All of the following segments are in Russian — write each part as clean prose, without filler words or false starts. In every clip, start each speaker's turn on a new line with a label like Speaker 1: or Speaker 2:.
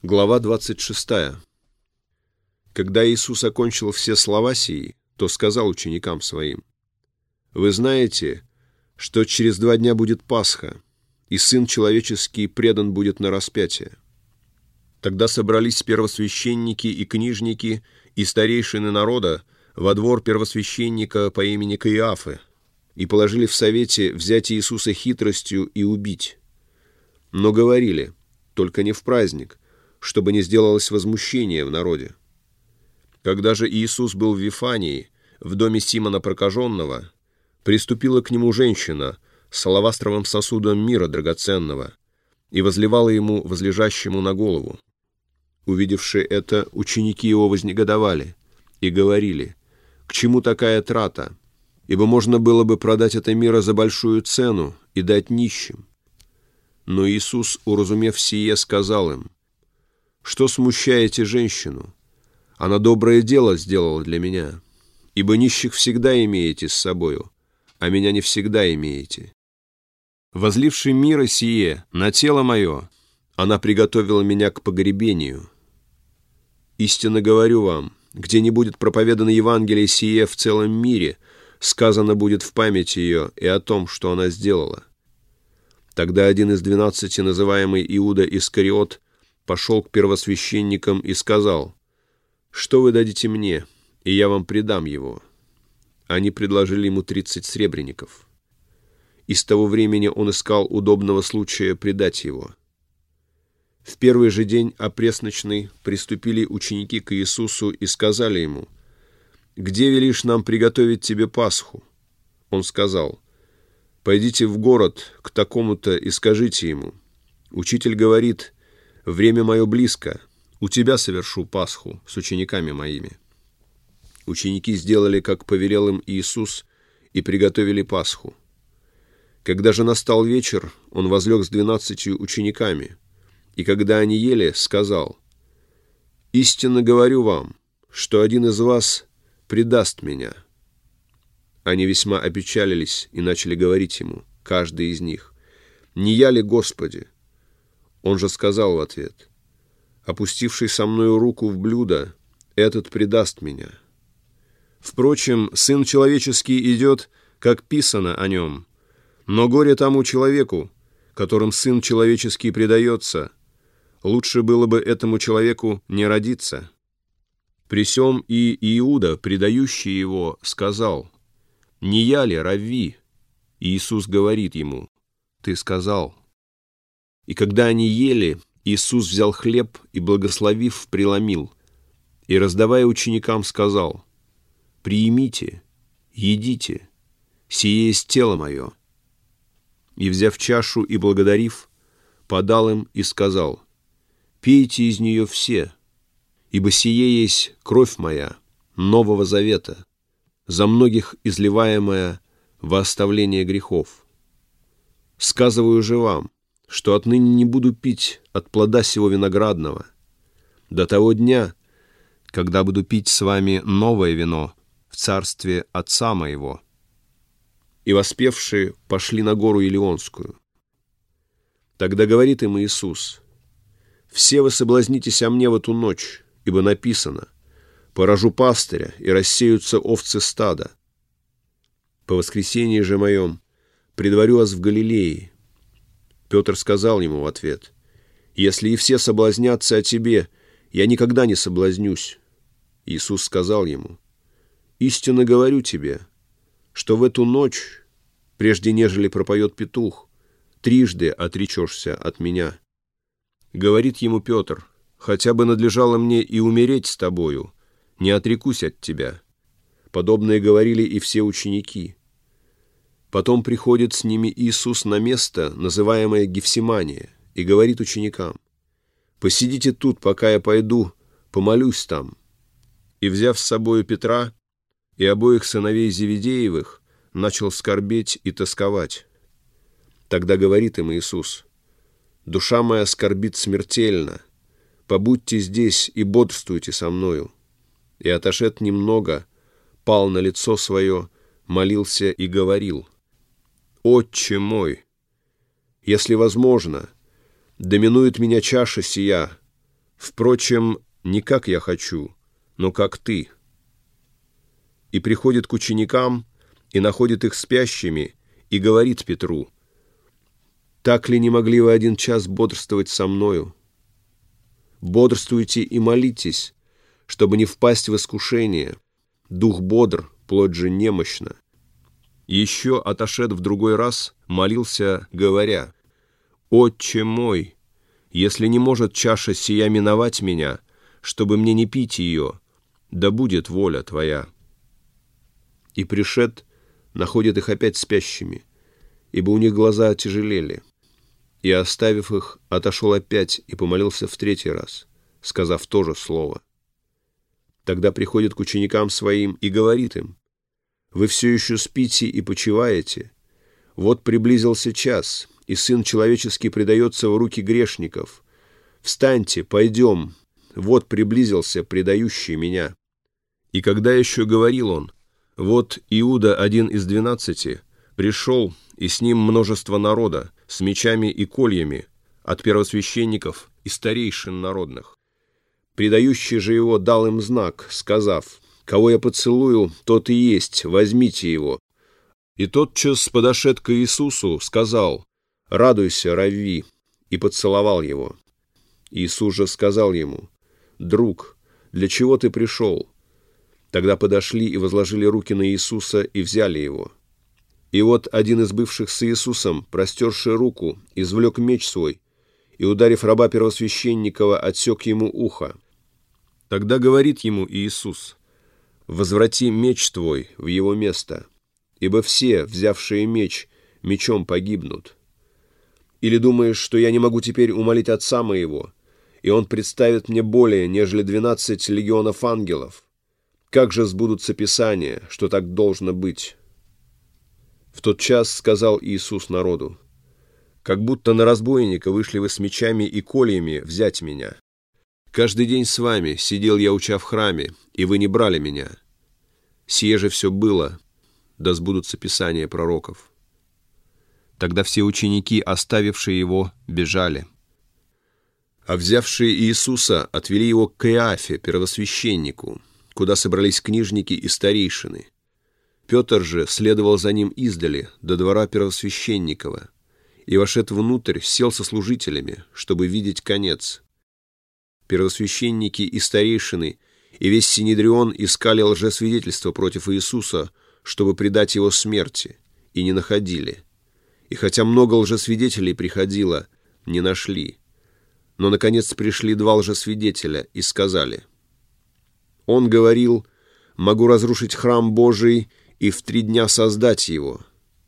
Speaker 1: Глава 26. Когда Иисус окончил все слова сии, то сказал ученикам своим: «Вы знаете, что через 2 дня будет Пасха, и Сын Человеческий предан будет на распятие». Тогда собрались первосвященники и книжники и старейшины народа во двор первосвященника по имени Каиафы и положили в совете взять Иисуса хитростью и убить. Но говорили: только не в праздник, чтобы не сделалось возмущение в народе. Когда же Иисус был в Вифании, в доме Симона Прокаженного, приступила к нему женщина с алавастровым сосудом мира драгоценного и возливала ему, возлежащему, на голову. Увидевши это, ученики его вознегодовали и говорили: «К чему такая трата? Ибо можно было бы продать это миро за большую цену и дать нищим». Но Иисус, уразумев сие, сказал им: «Что смущаете женщину? Она доброе дело сделала для меня, ибо нищих всегда имеете с собою, а меня не всегда имеете. Возливши миро сие на тело мое, она приготовила меня к погребению. Истинно говорю вам, где не будет проповедано Евангелие сие в целом мире, сказано будет в память ее и о том, что она сделала». Тогда один из 12, называемый Иуда Искариот, пошел к первосвященникам и сказал: «Что вы дадите мне, и я вам предам его?» Они предложили ему 30 сребреников. И с того времени он искал удобного случая предать его. В первый же день опресночный приступили ученики к Иисусу и сказали ему: «Где велишь нам приготовить тебе Пасху?» Он сказал: «Пойдите в город к такому-то и скажите ему: Учитель говорит: время мое близко, у тебя совершу Пасху с учениками моими». Ученики сделали, как повелел им Иисус, и приготовили Пасху. Когда же настал вечер, он возлег с 12 учениками, и когда они ели, сказал: «Истинно говорю вам, что один из вас предаст меня». Они весьма опечалились и начали говорить ему, каждый из них: «Не я ли, Господи?» Он же сказал в ответ: «Опустивший со мною руку в блюдо, этот предаст меня. Впрочем, Сын Человеческий идет, как писано о нем, но горе тому человеку, которым Сын Человеческий предается, лучше было бы этому человеку не родиться». При сем и Иуда, предающий его, сказал: «Не я ли, равви?» Иисус говорит ему: «Ты сказал». И когда они ели, Иисус взял хлеб и, благословив, преломил, и, раздавая ученикам, сказал: «Приимите, едите, сие есть тело мое». И, взяв чашу и благодарив, подал им и сказал: «Пейте из нее все, ибо сие есть кровь моя, Нового Завета, за многих изливаемая во оставление грехов. Сказываю же вам, что отныне не буду пить от плода сего виноградного до того дня, когда буду пить с вами новое вино в царстве Отца моего». И воспевшие пошли на гору Илионскую. Тогда говорит им Иисус: «Все вы соблазнитесь о мне в эту ночь, ибо написано: поражу пастыря, и рассеются овцы стада. По воскресении же моем предварю вас в Галилее». Петр сказал ему в ответ: «Если и все соблазнятся о тебе, я никогда не соблазнюсь». Иисус сказал ему: «Истинно говорю тебе, что в эту ночь, прежде нежели пропоет петух, 3 отречешься от меня». Говорит ему Петр: «Хотя бы надлежало мне и умереть с тобою, не отрекусь от тебя». Подобное говорили и все ученики. Потом приходит с ними Иисус на место, называемое Гефсимания, и говорит ученикам: «Посидите тут, пока я пойду, помолюсь там». И, взяв с собою Петра и обоих сыновей Зеведеевых, начал скорбеть и тосковать. Тогда говорит им Иисус: «Душа моя скорбит смертельно, побудьте здесь и бодрствуйте со мною». И, отошед немного, пал на лицо свое, молился и говорил: «Отче мой, если возможно, доминует меня чаша сия, Впрочем, не как я хочу, но как ты». И приходит к ученикам, и находит их спящими, и говорит Петру: «Так ли не могли вы 1 час бодрствовать со мною? Бодрствуйте и молитесь, чтобы не впасть в искушение. Дух бодр, плоть же немощна». Еще, отошед в другой раз, молился, говоря: «Отче мой, если не может чаша сия миновать меня, чтобы мне не пить ее, да будет воля Твоя». И пришед, находит их опять спящими, ибо у них глаза отяжелели. И, оставив их, отошел опять и помолился в 3-й раз, сказав то же слово. Тогда приходит к ученикам своим и говорит им: «Вы все еще спите и почиваете? Вот приблизился час, и Сын Человеческий предается в руки грешников. Встаньте, пойдем, вот приблизился предающий меня». И когда еще говорил он, вот Иуда, один из 12, пришел, и с ним множество народа, с мечами и кольями, от первосвященников и старейшин народных. Предающий же его дал им знак, сказав: «Кого я поцелую, тот и есть, возьмите его». И тотчас, подошед к Иисусу, сказал: «Радуйся, Равви», и поцеловал его. Иисус же сказал ему: «Друг, для чего ты пришел?» Тогда подошли и возложили руки на Иисуса и взяли его. И вот один из бывших с Иисусом, простерши руку, извлек меч свой и, ударив раба первосвященникова, отсек ему ухо. Тогда говорит ему Иисус: «Возврати меч твой в его место, ибо все, взявшие меч, мечом погибнут. Или думаешь, что я не могу теперь умолить Отца моего, и Он представит мне более, нежели 12 легионов ангелов? Как же сбудутся Писания, что так должно быть?» В тот час сказал Иисус народу: «Как будто на разбойника вышли вы с мечами и кольями взять меня. Каждый день с вами сидел я, уча в храме, и вы не брали меня. Сие же все было, да сбудутся Писания пророков». Тогда все ученики, оставившие его, бежали. А взявшие Иисуса отвели его к Каиафе, первосвященнику, куда собрались книжники и старейшины. Петр же следовал за ним издали, до двора первосвященникова, и, вошед внутрь, сел со служителями, чтобы видеть конец. Первосвященники и старейшины и весь Синедрион искали лжесвидетельства против Иисуса, чтобы предать его смерти, и не находили. И хотя много лжесвидетелей приходило, не нашли. Но, наконец, пришли 2 лжесвидетеля и сказали: «Он говорил: могу разрушить храм Божий и в 3 дня создать его».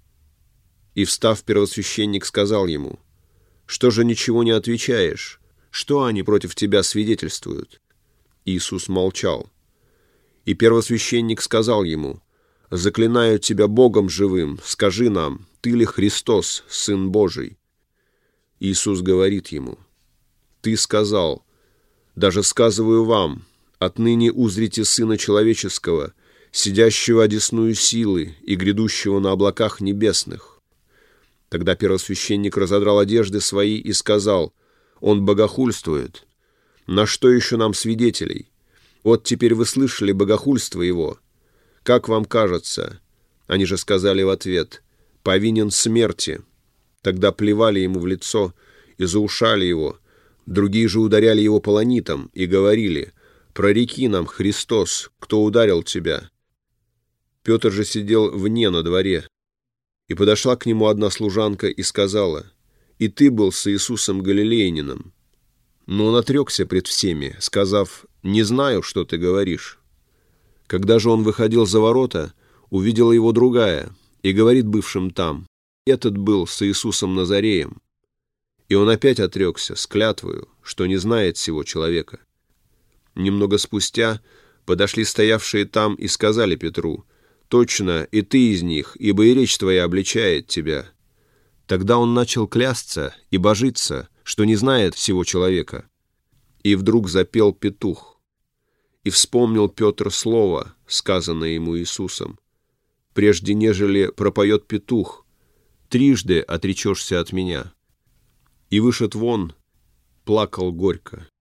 Speaker 1: И, встав, первосвященник сказал ему: «Что же ничего не отвечаешь? Что они против тебя свидетельствуют?» Иисус молчал. И первосвященник сказал ему: «Заклинаю тебя Богом живым, скажи нам, ты ли Христос, Сын Божий?» Иисус говорит ему: «Ты сказал. Даже сказываю вам, отныне узрите Сына Человеческого, сидящего одесную силы и грядущего на облаках небесных». Тогда первосвященник разодрал одежды свои и сказал: «Он богохульствует. На что еще нам свидетелей? Вот теперь вы слышали богохульство его. Как вам кажется?» Они же сказали в ответ: «Повинен смерти». Тогда плевали ему в лицо и заушали его. Другие же ударяли его полонитом и говорили: «Прореки нам, Христос, кто ударил тебя?» Петр же сидел вне на дворе. И подошла к нему одна служанка и сказала: «И ты был с Иисусом Галилейнином». Но он отрекся пред всеми, сказав: «Не знаю, что ты говоришь». Когда же он выходил за ворота, увидела его другая и говорит бывшим там: «Этот был с Иисусом Назареем». И он опять отрекся с клятвою, что не знает сего человека. Немного спустя подошли стоявшие там и сказали Петру: «Точно, и ты из них, ибо и речь твоя обличает тебя». Тогда он начал клясться и божиться, что не знает всего человека. И вдруг запел петух. И вспомнил Петр слово, сказанное ему Иисусом: «Прежде нежели пропоет петух, 3 отречешься от меня». И вышед вон, плакал горько.